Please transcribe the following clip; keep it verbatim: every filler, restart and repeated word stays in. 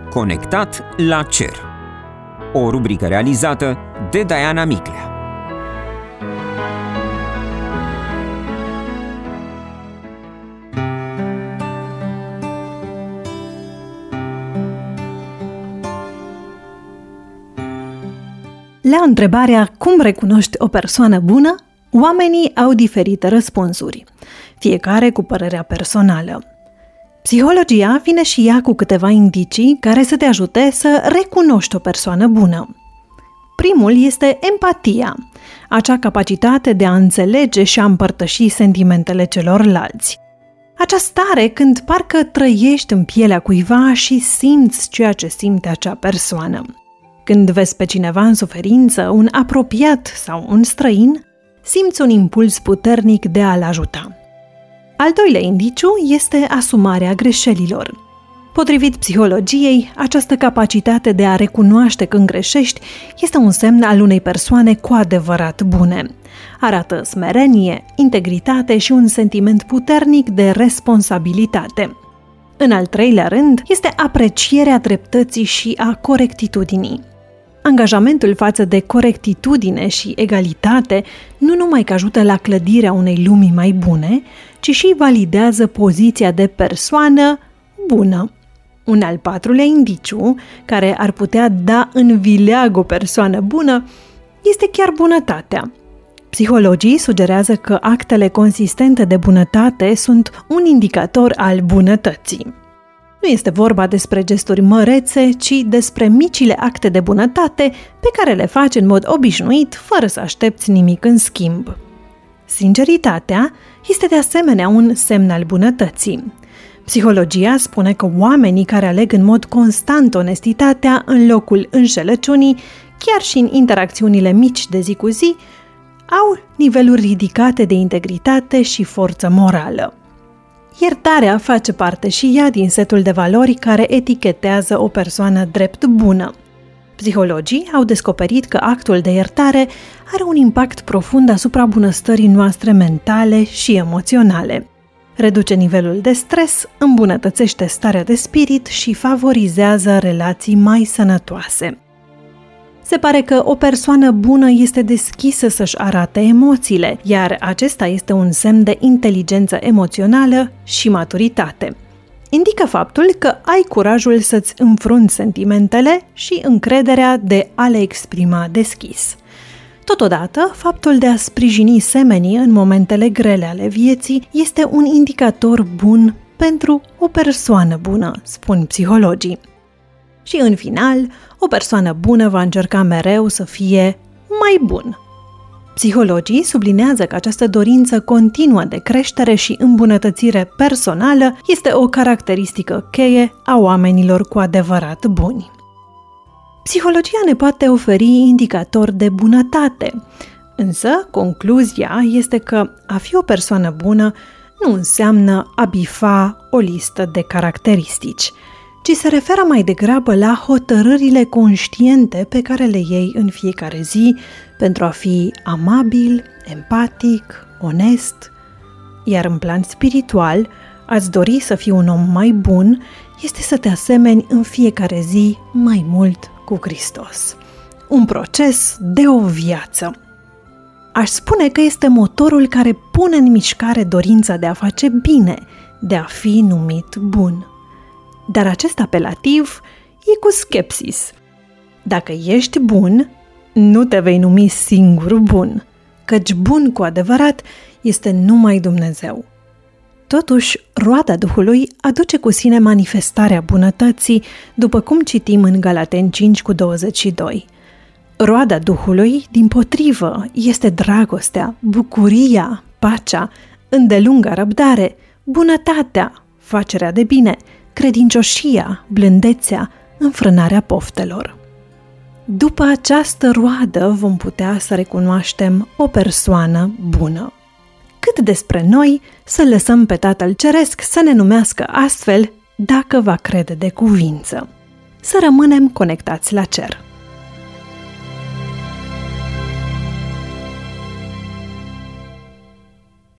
Conectat la cer. O rubrică realizată de Diana Miclea. La întrebarea cum recunoști o persoană bună, oamenii au diferite răspunsuri, fiecare cu părerea personală. Psihologia vine și ea cu câteva indicii care să te ajute să recunoști o persoană bună. Primul este empatia, acea capacitate de a înțelege și a împărtăși sentimentele celorlalți. Acea stare când parcă trăiești în pielea cuiva și simți ceea ce simte acea persoană. Când vezi pe cineva în suferință, un apropiat sau un străin, simți un impuls puternic de a-l ajuta. Al doilea indiciu este asumarea greșelilor. Potrivit psihologiei, această capacitate de a recunoaște când greșești este un semn al unei persoane cu adevărat bune. Arată smerenie, integritate și un sentiment puternic de responsabilitate. În al treilea rând, este aprecierea dreptății și a corectitudinii. Angajamentul față de corectitudine și egalitate nu numai că ajută la clădirea unei lumi mai bune, ci și validează poziția de persoană bună. Un al patrulea indiciu, care ar putea da în vileag o persoană bună, este chiar bunătatea. Psihologii sugerează că actele consistente de bunătate sunt un indicator al bunătății. Nu este vorba despre gesturi mărețe, ci despre micile acte de bunătate pe care le faci în mod obișnuit, fără să aștepți nimic în schimb. Sinceritatea este de asemenea un semn al bunătății. Psihologia spune că oamenii care aleg în mod constant onestitatea în locul înșelăciunii, chiar și în interacțiunile mici de zi cu zi, au niveluri ridicate de integritate și forță morală. Iertarea face parte și ea din setul de valori care etichetează o persoană drept bună. Psihologii au descoperit că actul de iertare are un impact profund asupra bunăstării noastre mentale și emoționale. Reduce nivelul de stres, îmbunătățește starea de spirit și favorizează relații mai sănătoase. Se pare că o persoană bună este deschisă să-și arate emoțiile, iar acesta este un semn de inteligență emoțională și maturitate. Indică faptul că ai curajul să-ți înfrunți sentimentele și încrederea de a le exprima deschis. Totodată, faptul de a sprijini semenii în momentele grele ale vieții este un indicator bun pentru o persoană bună, spun psihologii. Și în final, o persoană bună va încerca mereu să fie mai bun. Psihologii sublinează că această dorință continuă de creștere și îmbunătățire personală este o caracteristică cheie a oamenilor cu adevărat buni. Psihologia ne poate oferi indicatori de bunătate, însă concluzia este că a fi o persoană bună nu înseamnă a bifa o listă de caracteristici, ci se referă mai degrabă la hotărârile conștiente pe care le iei în fiecare zi pentru a fi amabil, empatic, onest. Iar în plan spiritual, a-ți dori să fii un om mai bun este să te asemeni în fiecare zi mai mult cu Hristos. Un proces de o viață. Aș spune că este motorul care pune în mișcare dorința de a face bine, de a fi numit bun. Dar acest apelativ e cu skepsis. Dacă ești bun, nu te vei numi singur bun, căci bun cu adevărat este numai Dumnezeu. Totuși, roada Duhului aduce cu sine manifestarea bunătății, după cum citim în Galateni cinci cu douăzeci și doi. Roada Duhului, dimpotrivă, este dragostea, bucuria, pacea, îndelunga răbdare, bunătatea, facerea de bine, credincioșia, blândețea, înfrânarea poftelor. După această roadă vom putea să recunoaștem o persoană bună. Cât despre noi, să lăsăm pe Tatăl Ceresc să ne numească astfel dacă va crede de cuvință. Să rămânem conectați la cer.